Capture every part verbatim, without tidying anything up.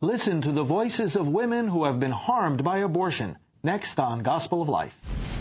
Listen to the voices of women who have been harmed by abortion. Next on Gospel of Life.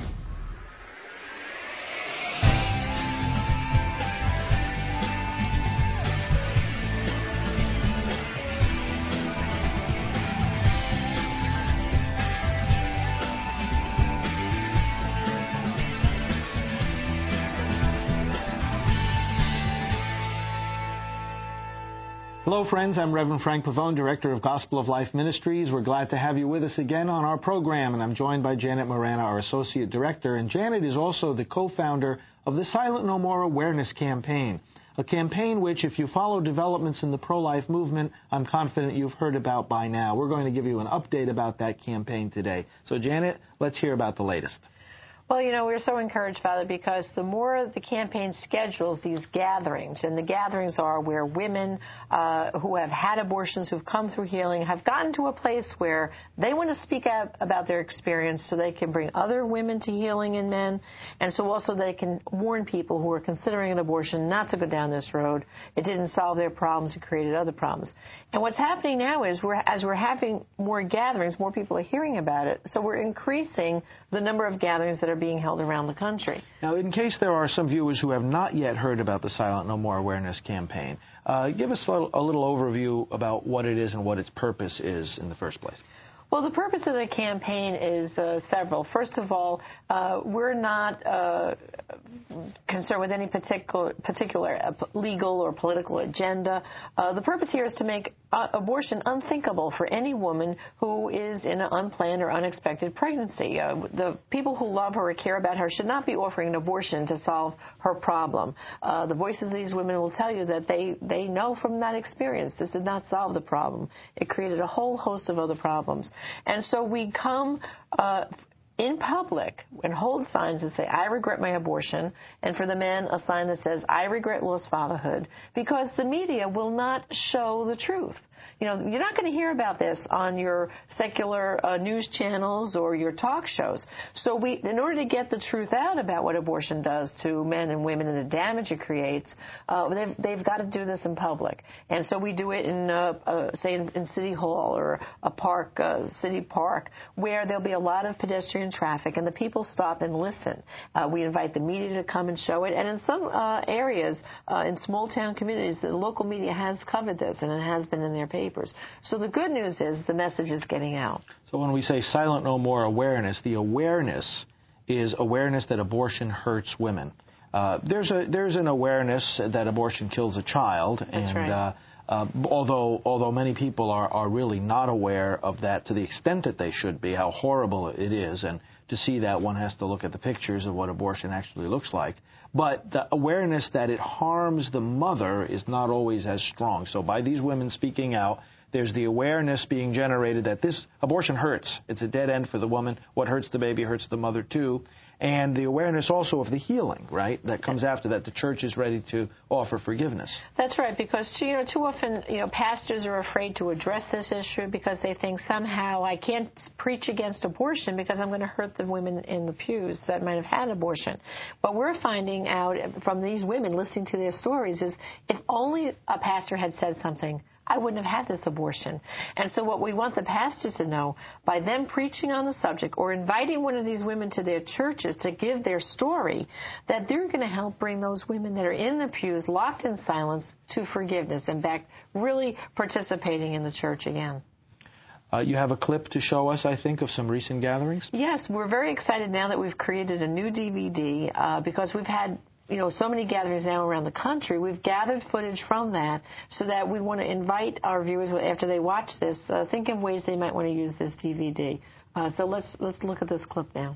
Hello, friends. I'm Reverend Frank Pavone, Director of Gospel of Life Ministries. We're glad to have you with us again on our program, and I'm joined by Janet Morana, our Associate Director. And Janet is also the co-founder of the Silent No More Awareness Campaign, a campaign which, if you follow developments in the pro-life movement, I'm confident you've heard about by now. We're going to give you an update about that campaign today. So, Janet, let's hear about the latest. Well, you know, we're so encouraged, Father, because the more the campaign schedules these gatherings, and the gatherings are where women uh, who have had abortions, who've come through healing, have gotten to a place where they want to speak out about their experience so they can bring other women to healing and men, and so also they can warn people who are considering an abortion not to go down this road. It didn't solve their problems. It created other problems. And what's happening now is, we're, as we're having more gatherings, more people are hearing about it, so we're increasing the number of gatherings that are being held around the country. Now, in case there are some viewers who have not yet heard about the Silent No More Awareness Campaign, uh, give us a little, a little overview about what it is and what its purpose is in the first place. Well, the purpose of the campaign is uh, several. First of all, uh, we're not uh, concerned with any particular, particular uh, legal or political agenda. Uh, the purpose here is to make uh, abortion unthinkable for any woman who is in an unplanned or unexpected pregnancy. Uh, the people who love her or care about her should not be offering an abortion to solve her problem. Uh, the voices of these women will tell you that they, they know from that experience this did not solve the problem. It created a whole host of other problems. And so we come uh, in public and hold signs that say, I regret my abortion, and for the men, a sign that says, I regret lost fatherhood, because the media will not show the truth. You know, you're not going to hear about this on your secular uh, news channels or your talk shows. So we, in order to get the truth out about what abortion does to men and women and the damage it creates, uh, they've, they've got to do this in public. And so we do it in, uh, uh, say, in, in City Hall or a park, uh, city park, where there'll be a lot of pedestrian traffic, and the people stop and listen. Uh, we invite the media to come and show it. And in some uh, areas, uh, in small town communities, the local media has covered this, and it has been in their papers. So the good news is the message is getting out. So when we say Silent No More Awareness, the awareness is awareness that abortion hurts women. Uh, there's a there's an awareness that abortion kills a child. That's and, right. Uh, uh, although although many people are, are really not aware of that to the extent that they should be, how horrible it is, and to see that one has to look at the pictures of what abortion actually looks like. But the awareness that it harms the mother is not always as strong. So by these women speaking out, there's the awareness being generated that this abortion hurts. It's a dead end for the woman. What hurts the baby hurts the mother, too. And the awareness also of the healing, right, that comes after that. The church is ready to offer forgiveness. That's right, because, you know, too often, you know, pastors are afraid to address this issue because they think somehow I can't preach against abortion because I'm going to hurt the women in the pews that might have had abortion. What we're finding out from these women listening to their stories is if only a pastor had said something, I wouldn't have had this abortion. And so what we want the pastors to know, by them preaching on the subject or inviting one of these women to their churches to give their story, that they're going to help bring those women that are in the pews, locked in silence, to forgiveness and back really participating in the church again. Uh, you have a clip to show us, I think, of some recent gatherings? Yes, we're very excited now that we've created a new D V D uh, because we've had you know, so many gatherings now around the country. We've gathered footage from that so that we want to invite our viewers, after they watch this, uh, think of ways they might want to use this D V D. Uh, so let's let's look at this clip now.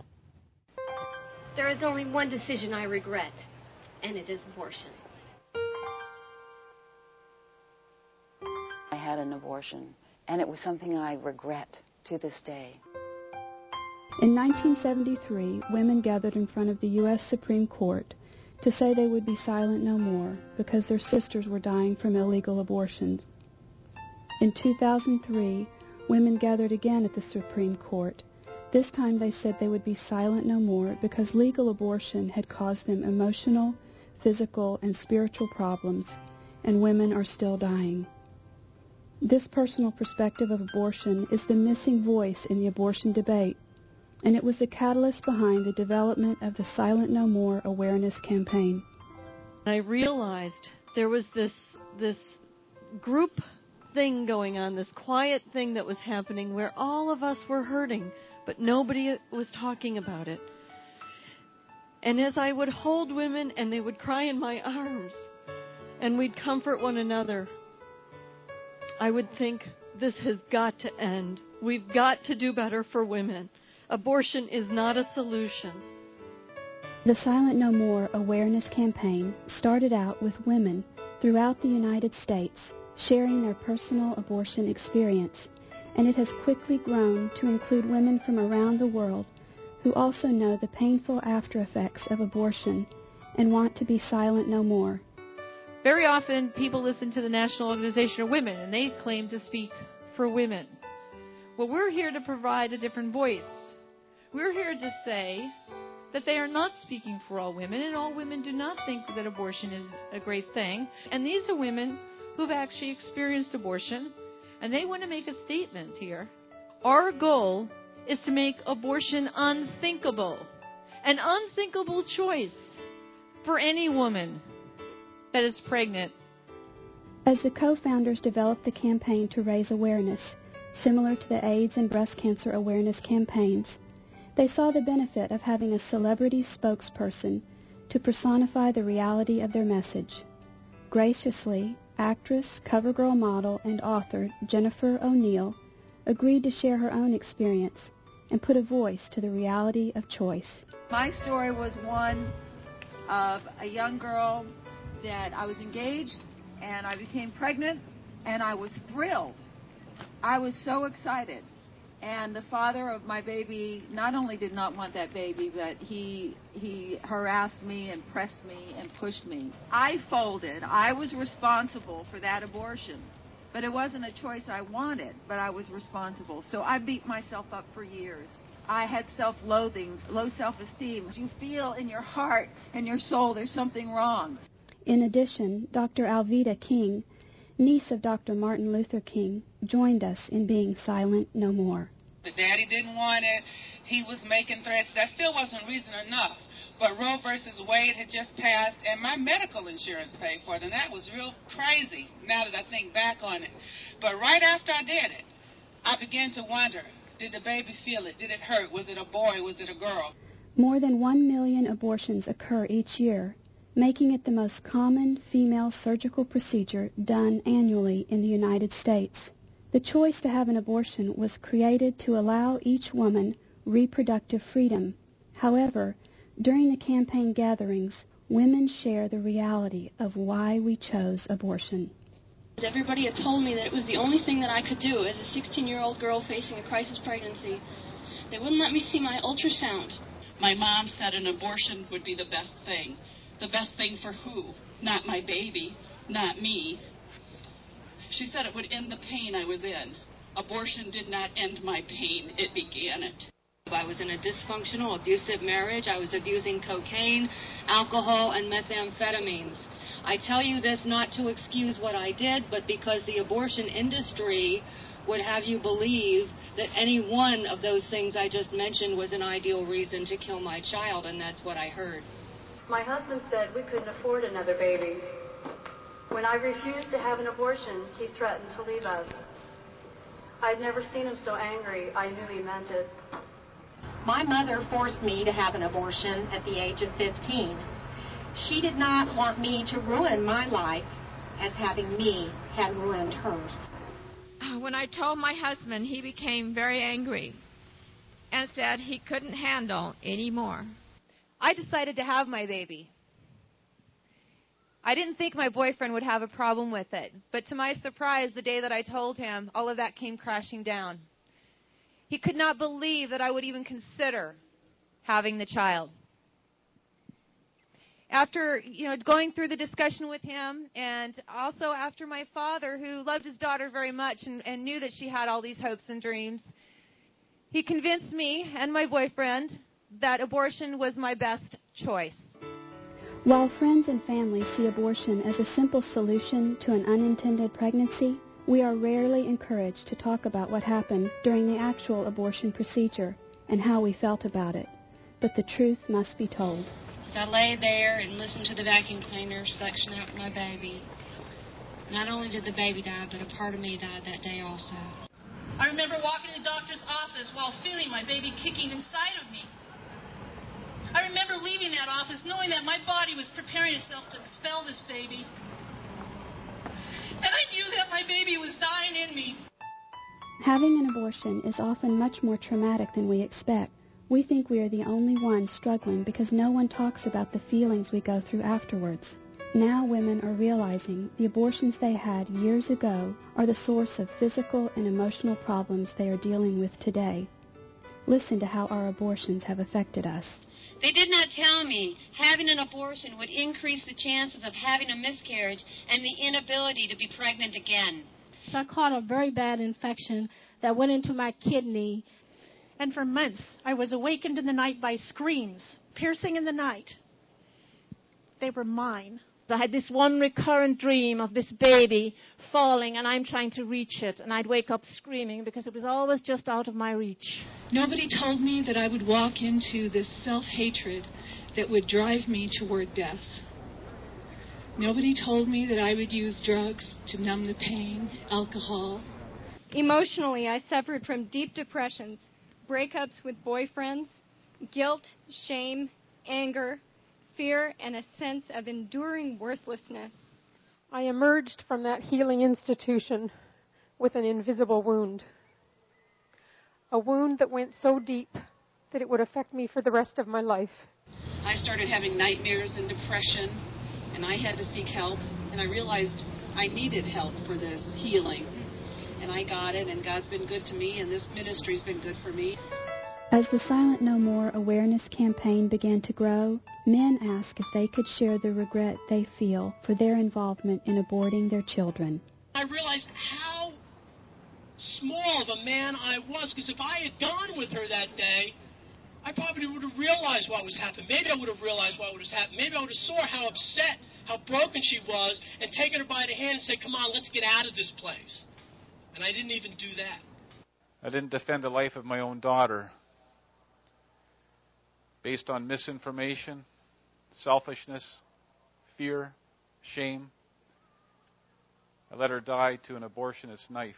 There is only one decision I regret, and it is abortion. I had an abortion, and it was something I regret to this day. In nineteen seventy-three, women gathered in front of the U S Supreme Court to say they would be silent no more because their sisters were dying from illegal abortions. In two thousand three, women gathered again at the Supreme Court. This time they said they would be silent no more because legal abortion had caused them emotional, physical, and spiritual problems, and women are still dying. This personal perspective of abortion is the missing voice in the abortion debate, and it was the catalyst behind the development of the Silent No More awareness campaign. I realized there was this this group thing going on, this quiet thing that was happening where all of us were hurting, but nobody was talking about it. And as I would hold women and they would cry in my arms and we'd comfort one another, I would think, this has got to end. We've got to do better for women. Abortion is not a solution. The Silent No More awareness campaign started out with women throughout the United States sharing their personal abortion experience, and it has quickly grown to include women from around the world who also know the painful after effects of abortion and want to be silent no more. Very often people listen to the National Organization of Women and they claim to speak for women. Well, we're here to provide a different voice. We're here to say that they are not speaking for all women, and all women do not think that abortion is a great thing. And these are women who've actually experienced abortion, and they want to make a statement here. Our goal is to make abortion unthinkable, an unthinkable choice for any woman that is pregnant. As the co-founders developed the campaign to raise awareness, similar to the AIDS and breast cancer awareness campaigns, they saw the benefit of having a celebrity spokesperson to personify the reality of their message. Graciously, actress, CoverGirl model, and author Jennifer O'Neill agreed to share her own experience and put a voice to the reality of choice. My story was one of a young girl that I was engaged and I became pregnant, and I was thrilled. I was so excited. And the father of my baby not only did not want that baby, but he he harassed me and pressed me and pushed me. I folded. I was responsible for that abortion. But it wasn't a choice I wanted, but I was responsible. So I beat myself up for years. I had self-loathings, low self-esteem. You feel in your heart and your soul there's something wrong. In addition, Doctor Alveda King, niece of Doctor Martin Luther King, joined us in being silent no more. The daddy didn't want it. He was making threats. That still wasn't reason enough. But Roe versus Wade had just passed, and my medical insurance paid for it, and that was real crazy now that I think back on it. But right after I did it, I began to wonder, did the baby feel it? Did it hurt? Was it a boy? Was it a girl? More than one million abortions occur each year, making it the most common female surgical procedure done annually in the United States. The choice to have an abortion was created to allow each woman reproductive freedom. However, during the campaign gatherings, women share the reality of why we chose abortion. Everybody had told me that it was the only thing that I could do as a sixteen-year-old girl facing a crisis pregnancy. They wouldn't let me see my ultrasound. My mom said an abortion would be the best thing. The best thing for who? Not my baby, not me. She said it would end the pain I was in. Abortion did not end my pain, it began it. I was in a dysfunctional, abusive marriage. I was abusing cocaine, alcohol, and methamphetamines. I tell you this not to excuse what I did, but because the abortion industry would have you believe that any one of those things I just mentioned was an ideal reason to kill my child, and that's what I heard. My husband said we couldn't afford another baby. When I refused to have an abortion, he threatened to leave us. I'd never seen him so angry. I knew he meant it. My mother forced me to have an abortion at the age of fifteen. She did not want me to ruin my life as having me had ruined hers. When I told my husband, he became very angry and said he couldn't handle anymore. I decided to have my baby. I didn't think my boyfriend would have a problem with it, but to my surprise, the day that I told him, all of that came crashing down. He could not believe that I would even consider having the child. After, you know, going through the discussion with him, and also after my father, who loved his daughter very much and, and knew that she had all these hopes and dreams, he convinced me and my boyfriend that abortion was my best choice. While friends and family see abortion as a simple solution to an unintended pregnancy, We are rarely encouraged to talk about what happened during the actual abortion procedure and how we felt about it, but the truth must be told. So I lay there and listened to the vacuum cleaner suction out my baby. Not only did the baby die, but a part of me died that day also. I remember walking to the doctor's office while feeling my baby kicking inside of me. I remember leaving that office knowing that my body was preparing itself to expel this baby. And I knew that my baby was dying in me. Having an abortion is often much more traumatic than we expect. We think we are the only ones struggling because no one talks about the feelings we go through afterwards. Now women are realizing the abortions they had years ago are the source of physical and emotional problems they are dealing with today. Listen to how our abortions have affected us. They did not tell me having an abortion would increase the chances of having a miscarriage and the inability to be pregnant again. I caught a very bad infection that went into my kidney. And for months, I was awakened in the night by screams, piercing in the night. They were mine. I had this one recurrent dream of this baby falling, and I'm trying to reach it, and I'd wake up screaming because it was always just out of my reach. Nobody told me that I would walk into this self-hatred that would drive me toward death. Nobody told me that I would use drugs to numb the pain, alcohol. Emotionally, I suffered from deep depressions, breakups with boyfriends, guilt, shame, anger, fear, and a sense of enduring worthlessness. I emerged from that healing institution with an invisible wound. A wound that went so deep that it would affect me for the rest of my life. I started having nightmares and depression, and I had to seek help, and I realized I needed help for this healing. And I got it, and God's been good to me, and this ministry's been good for me. As the Silent No More awareness campaign began to grow, men asked if they could share the regret they feel for their involvement in aborting their children. I realized how small of a man I was, because if I had gone with her that day, I probably would have realized what was happening. Maybe I would have realized what was happening. Maybe I would have saw how upset, how broken she was, and taken her by the hand and said, come on, let's get out of this place. And I didn't even do that. I didn't defend the life of my own daughter based on misinformation, selfishness, fear, shame. I let her die to an abortionist knife.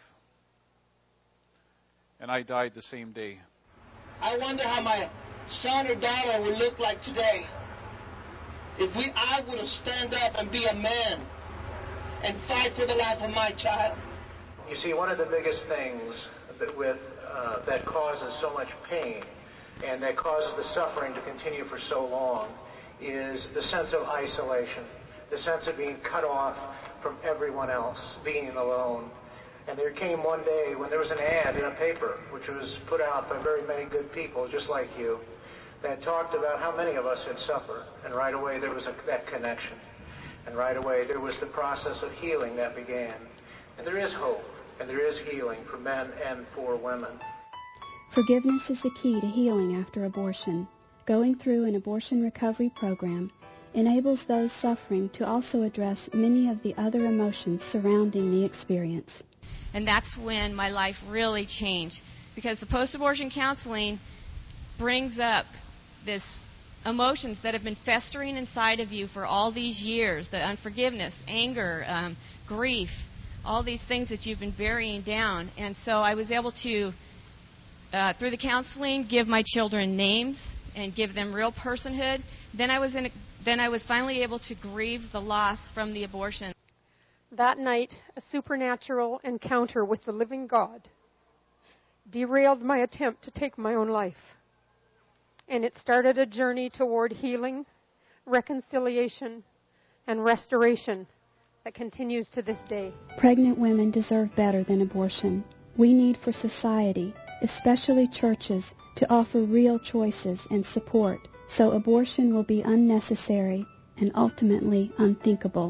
And I died the same day. I wonder how my son or daughter would look like today if we, I would have stand up and be a man and fight for the life of my child. You see, one of the biggest things that, with, uh, that causes so much pain and that causes the suffering to continue for so long is the sense of isolation, the sense of being cut off from everyone else, being alone. And there came one day when there was an ad in a paper, which was put out by very many good people, just like you, that talked about how many of us had suffered. And right away there was a, that connection. And right away there was the process of healing that began. And there is hope, and there is healing for men and for women. Forgiveness is the key to healing after abortion. Going through an abortion recovery program enables those suffering to also address many of the other emotions surrounding the experience. And that's when my life really changed, because the post-abortion counseling brings up this emotions that have been festering inside of you for all these years, the unforgiveness, anger, um, grief, all these things that you've been burying down. And so I was able to, uh, through the counseling, give my children names and give them real personhood. Then I was in a, then I was finally able to grieve the loss from the abortion. That night, a supernatural encounter with the living God derailed my attempt to take my own life. And it started a journey toward healing, reconciliation, and restoration that continues to this day. Pregnant women deserve better than abortion. We need for society, especially churches, to offer real choices and support so abortion will be unnecessary and ultimately unthinkable.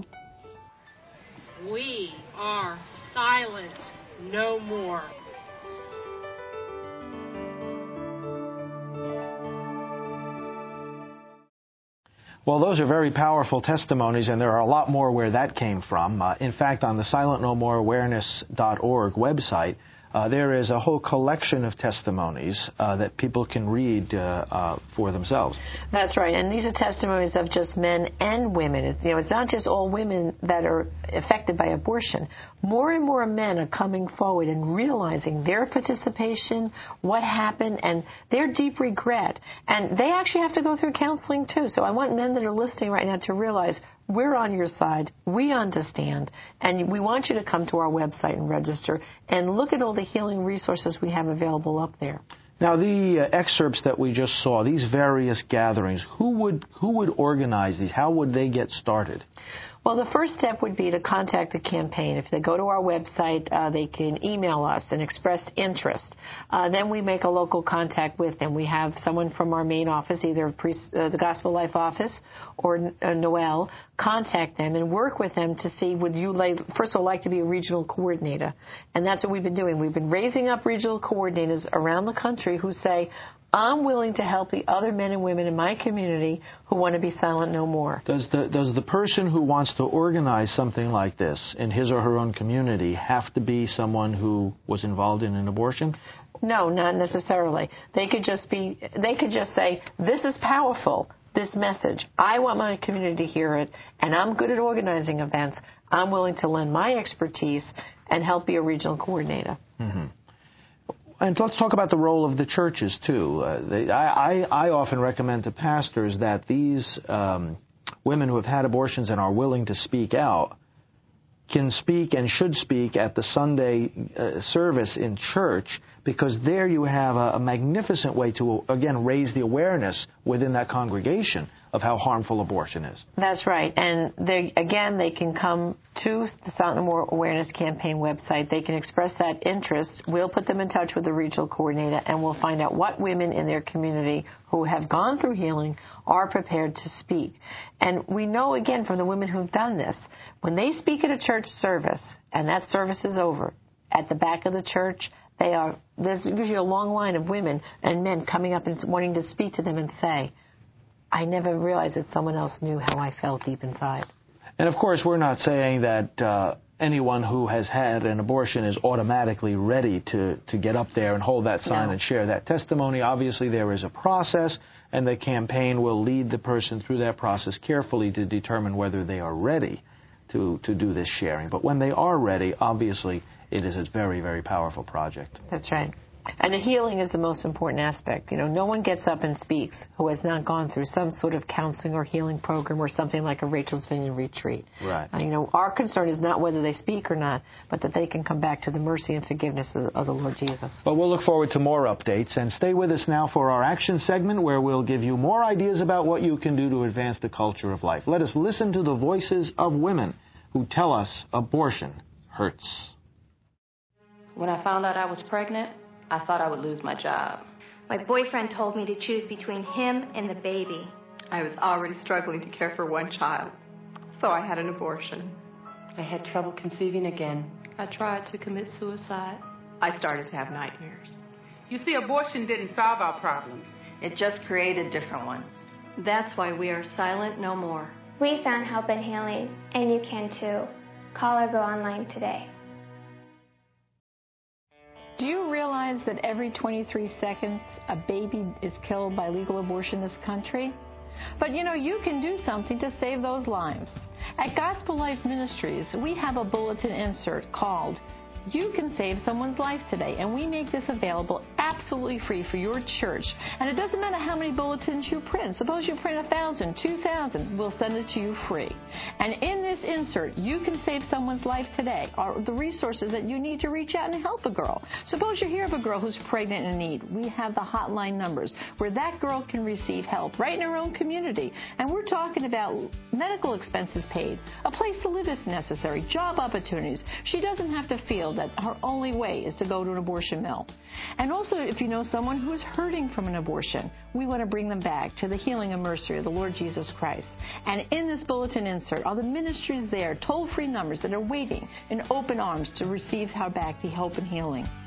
We are silent no more. Well, those are very powerful testimonies, and there are a lot more where that came from. Uh, in fact, on the silent no more awareness dot org website, uh, there is a whole collection of testimonies uh, that people can read uh, uh, for themselves. That's right, and these are testimonies of just men and women. It's, you know, it's not just all women that are affected by abortion. More and more men are coming forward and realizing their participation, what happened, and their deep regret. And they actually have to go through counseling, too. So I want men that are listening right now to realize we're on your side, we understand, and we want you to come to our website and register and look at all the healing resources we have available up there. Now, the uh, excerpts that we just saw, these various gatherings, who would who would organize these? How would they get started? Well, the first step would be to contact the campaign. If they go to our website, uh, they can email us and express interest. Uh, then we make a local contact with them. We have someone from our main office, either pre- uh, the Gospel Life office or uh, Noel, contact them and work with them to see, would you like, first of all, like to be a regional coordinator? And that's what we've been doing. We've been raising up regional coordinators around the country who say, I'm willing to help the other men and women in my community who want to be silent no more. Does the does the person who wants to organize something like this in his or her own community have to be someone who was involved in an abortion? No, not necessarily. They could just be. They could just say, "This is powerful. This message. I want my community to hear it, and I'm good at organizing events. I'm willing to lend my expertise and help be a regional coordinator." Mm-hmm. And let's talk about the role of the churches, too. Uh, they, I, I, I often recommend to pastors that these um, women who have had abortions and are willing to speak out can speak and should speak at the Sunday uh, service in church, because there you have a, a magnificent way to, again, raise the awareness within that congregation of how harmful abortion is. That's right. And they, again, they can come to the Silent No More Awareness Campaign website. They can express that interest. We'll put them in touch with the regional coordinator, and we'll find out what women in their community who have gone through healing are prepared to speak. And we know, again, from the women who've done this, when they speak at a church service, and that service is over, at the back of the church, they are, there's usually a long line of women and men coming up and wanting to speak to them and say, I never realized that someone else knew how I felt deep inside. And, of course, we're not saying that uh, anyone who has had an abortion is automatically ready to, to get up there and hold that sign No. and share that testimony. Obviously, there is a process, and the campaign will lead the person through that process carefully to determine whether they are ready to, to do this sharing. But when they are ready, obviously, it is a very, very powerful project. That's right. And the healing is the most important aspect. You know, no one gets up and speaks who has not gone through some sort of counseling or healing program or something like a Rachel's Vineyard retreat. Right. Uh, you know, our concern is not whether they speak or not, but that they can come back to the mercy and forgiveness of, of the Lord Jesus. But we'll look forward to more updates, and stay with us now for our action segment, where we'll give you more ideas about what you can do to advance the culture of life. Let us listen to the voices of women who tell us abortion hurts. When I found out I was pregnant, I thought I would lose my job. My boyfriend told me to choose between him and the baby. I was already struggling to care for one child, so I had an abortion. I had trouble conceiving again. I tried to commit suicide. I started to have nightmares. You see, abortion didn't solve our problems. It just created different ones. That's why we are silent no more. We found help and healing, and you can too. Call or go online today. Do you realize that every twenty-three seconds a baby is killed by legal abortion in this country? But you know, you can do something to save those lives. At Gospel Life Ministries, we have a bulletin insert called You Can Save Someone's Life Today, and we make this available absolutely free for your church. And it doesn't matter how many bulletins you print. Suppose you print a thousand, two thousand, we'll send it to you free. And in this insert, You Can Save Someone's Life Today, are the resources that you need to reach out and help a girl. Suppose you hear of a girl who's pregnant and in need. We have the hotline numbers where that girl can receive help right in her own community. And we're talking about medical expenses paid, a place to live if necessary, job opportunities. She doesn't have to feel that her only way is to go to an abortion mill. And also, if you know someone who is hurting from an abortion, we want to bring them back to the healing and mercy of the Lord Jesus Christ. And in this bulletin insert are the ministries there, toll-free numbers that are waiting in open arms to receive her back to hope and healing.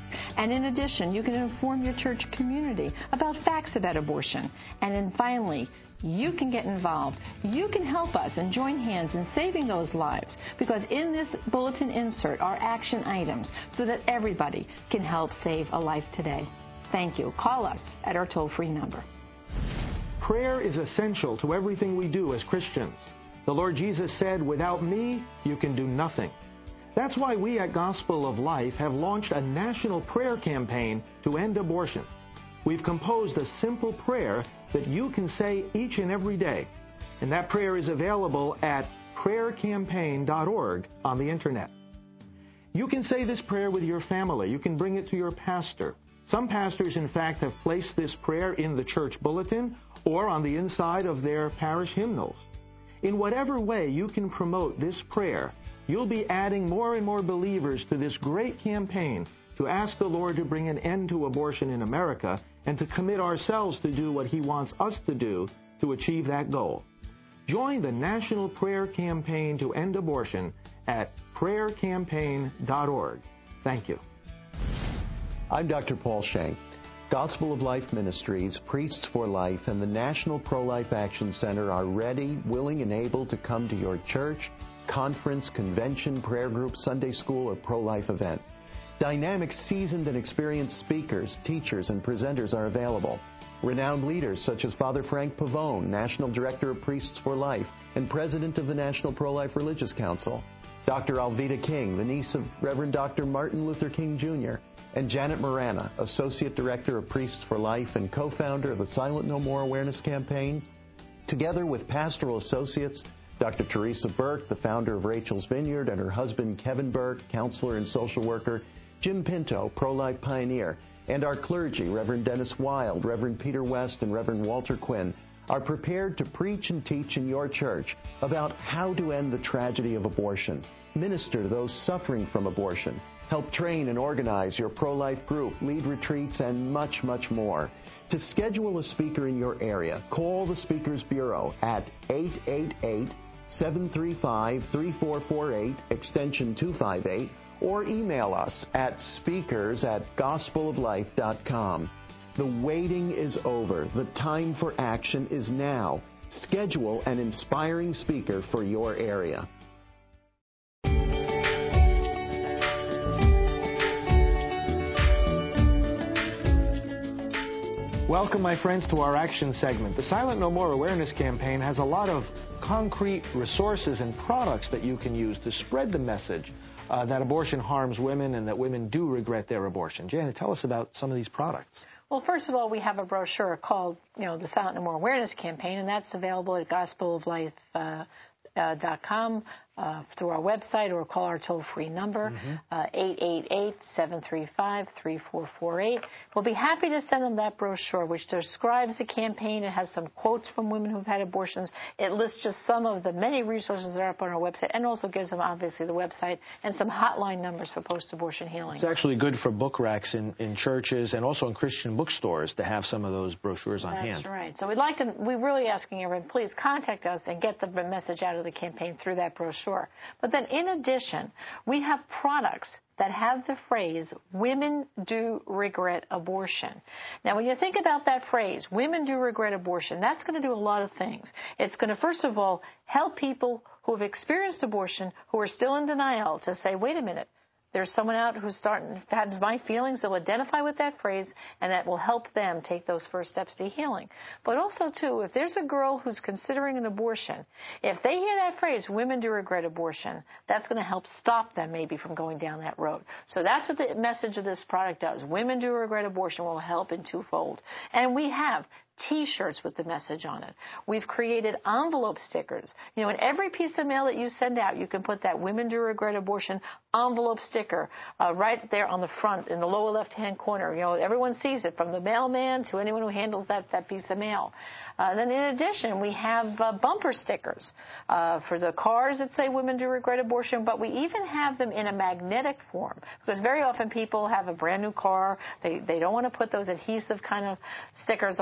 And in addition, you can inform your church community about facts about abortion. And then finally, you can get involved. You can help us and join hands in saving those lives, because in this bulletin insert are action items so that everybody can help save a life today. Thank you. Call us at our toll-free number. Prayer is essential to everything we do as Christians. The Lord Jesus said, "Without me, you can do nothing." That's why we at Gospel of Life have launched a national prayer campaign to end abortion. We've composed a simple prayer that you can say each and every day. And that prayer is available at prayer campaign dot org on the Internet. You can say this prayer with your family. You can bring it to your pastor. Some pastors, in fact, have placed this prayer in the church bulletin or on the inside of their parish hymnals. In whatever way you can promote this prayer, you'll be adding more and more believers to this great campaign to ask the Lord to bring an end to abortion in America and to commit ourselves to do what He wants us to do to achieve that goal. Join the National Prayer Campaign to End Abortion at prayer campaign dot org. Thank you. I'm Doctor Paul Shank. Gospel of Life Ministries, Priests for Life, and the National Pro-Life Action Center are ready, willing, and able to come to your church, conference, convention, prayer group, Sunday school, or pro-life event. Dynamic, seasoned, and experienced speakers, teachers, and presenters are available. Renowned leaders such as Father Frank Pavone, National Director of Priests for Life and President of the National Pro-Life Religious Council. Doctor Alveda King, the niece of Reverend Doctor Martin Luther King Junior And Janet Morana, Associate Director of Priests for Life and co-founder of the Silent No More Awareness Campaign. Together with pastoral associates, Doctor Teresa Burke, the founder of Rachel's Vineyard, and her husband Kevin Burke, counselor and social worker, Jim Pinto, pro-life pioneer, and our clergy, Reverend Dennis Wild, Reverend Peter West, and Reverend Walter Quinn, are prepared to preach and teach in your church about how to end the tragedy of abortion, minister to those suffering from abortion, help train and organize your pro-life group, lead retreats, and much, much more. To schedule a speaker in your area, call the Speakers Bureau at eight eight eight, seven three five, three four four eight, extension two five eight, or email us at speakers at gospel of life dot com. The waiting is over. The time for action is now. Schedule an inspiring speaker for your area. Welcome, my friends, to our action segment. The Silent No More Awareness Campaign has a lot of concrete resources and products that you can use to spread the message uh, that abortion harms women and that women do regret their abortion. Janet, tell us about some of these products. Well, first of all, we have a brochure called, you know, the Silent No More Awareness Campaign, and that's available at gospel of life dot com uh, through our website, or call our toll-free number, mm-hmm. uh, eight eight eight, seven three five, three four four eight. We'll be happy to send them that brochure, which describes the campaign. It has some quotes from women who've had abortions. It lists just some of the many resources that are up on our website, and also gives them, obviously, the website and some hotline numbers for post-abortion healing. It's actually good for book racks in, in churches and also in Christian bookstores to have some of those brochures on That's hand. That's right. So we'd like to, we're really asking everyone, please contact us and get the message out of the campaign through that brochure. But then in addition, we have products that have the phrase, women do regret abortion. Now, when you think about that phrase, women do regret abortion, that's going to do a lot of things. It's going to, first of all, help people who have experienced abortion, who are still in denial, to say, wait a minute, there's someone out who's starting to have my feelings. They'll identify with that phrase, and that will help them take those first steps to healing. But also, too, if there's a girl who's considering an abortion, if they hear that phrase, women do regret abortion, that's going to help stop them maybe from going down that road. So that's what the message of this product does. Women do regret abortion will help in twofold. And we have T-shirts with the message on it. We've created envelope stickers. You know, in every piece of mail that you send out, you can put that Women Do Regret Abortion envelope sticker uh, right there on the front in the lower left-hand corner. You know, everyone sees it, from the mailman to anyone who handles that, that piece of mail. Uh, then in addition, we have uh, bumper stickers uh, for the cars that say Women Do Regret Abortion, but we even have them in a magnetic form, because very often people have a brand new car. They, they don't want to put those adhesive kind of stickers on their car.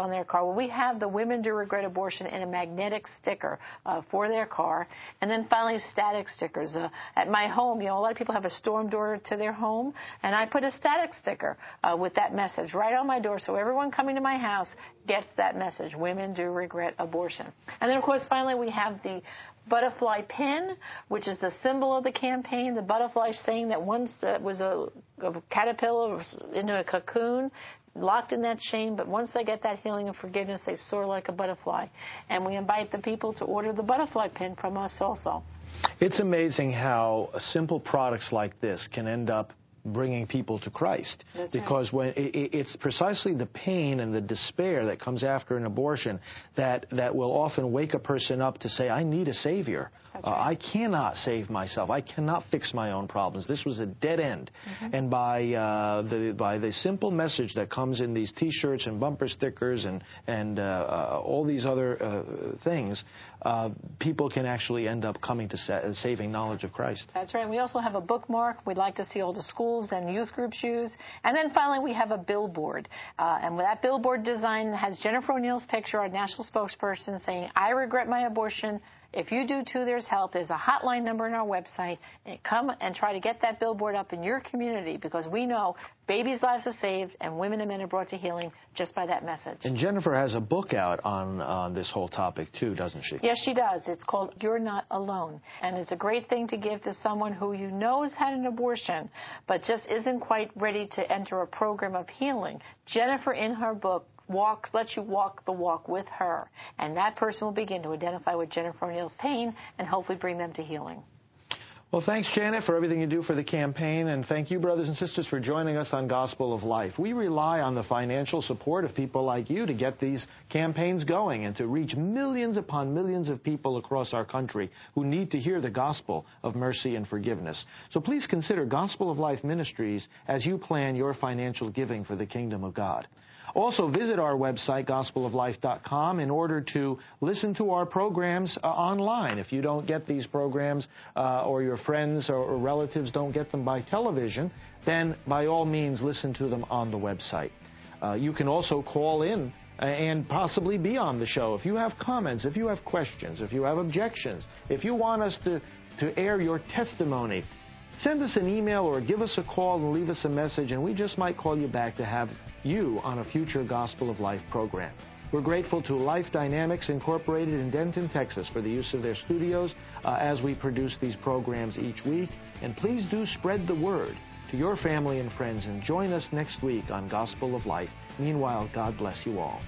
So we have the Women Do Regret Abortion in a magnetic sticker uh, for their car. And then finally, static stickers. Uh, at my home, you know, a lot of people have a storm door to their home, and I put a static sticker uh, with that message right on my door, so everyone coming to my house gets that message. Women do regret abortion. And then, of course, finally, we have the butterfly pin, which is the symbol of the campaign. The butterfly saying that once it was a, a caterpillar into a cocoon, locked in that shame, but once they get that healing and forgiveness, they soar like a butterfly. And we invite the people to order the butterfly pin from us also. It's amazing how simple products like this can end up bringing people to Christ. That's because right. when it, it's precisely the pain and the despair that comes after an abortion that, that will often wake a person up to say, I need a Savior. That's Uh, right. I cannot save myself. I cannot fix my own problems. This was a dead end. Mm-hmm. And by uh, the by the simple message that comes in these T-shirts and bumper stickers and and uh, uh, all these other uh, things, uh, people can actually end up coming to sa- saving knowledge of Christ. That's right. We also have a bookmark we'd like to see all the schools and youth groups use. And then finally, we have a billboard. Uh, and that billboard design has Jennifer O'Neill's picture, our national spokesperson, saying, I regret my abortion. If you do too, there's help. There's a hotline number on our website. And come and try to get that billboard up in your community, because we know babies' lives are saved and women and men are brought to healing just by that message. And Jennifer has a book out on, on this whole topic, too, doesn't she? Yes, she does. It's called You're Not Alone. And it's a great thing to give to someone who you know has had an abortion, but just isn't quite ready to enter a program of healing. Jennifer, in her book, walks, lets you walk the walk with her. And that person will begin to identify with Jennifer O'Neill's pain and hopefully bring them to healing. Well, thanks, Janet, for everything you do for the campaign, and thank you, brothers and sisters, for joining us on Gospel of Life. We rely on the financial support of people like you to get these campaigns going and to reach millions upon millions of people across our country who need to hear the gospel of mercy and forgiveness. So please consider Gospel of Life Ministries as you plan your financial giving for the kingdom of God. Also, visit our website, gospel of life dot com, in order to listen to our programs uh, online. If you don't get these programs uh, or your friends or, or relatives don't get them by television, then by all means listen to them on the website. Uh, you can also call in and possibly be on the show. If you have comments, if you have questions, if you have objections, if you want us to, to air your testimony, send us an email or give us a call and leave us a message, and we just might call you back to have you on a future Gospel of Life program. We're grateful to Life Dynamics Incorporated in Denton, Texas, for the use of their studios uh, as we produce these programs each week. And please do spread the word to your family and friends, and join us next week on Gospel of Life. Meanwhile, God bless you all.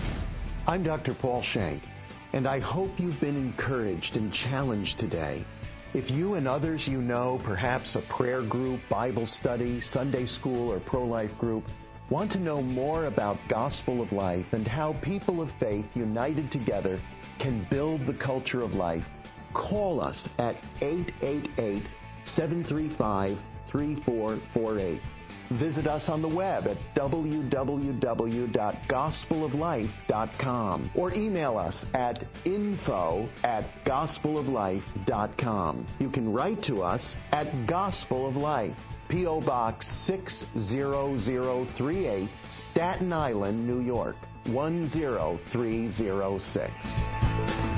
I'm Doctor Paul Shank, and I hope you've been encouraged and challenged today. If you and others you know, perhaps a prayer group, Bible study, Sunday school, or pro-life group, want to know more about Gospel of Life and how people of faith united together can build the culture of life, call us at eight eight eight, seven three five, three four four eight. Visit us on the web at w w w dot gospel of life dot com or email us at info at gospel of life dot com. You can write to us at Gospel of Life, P O Box six zero zero three eight, Staten Island, New York, one zero three zero six.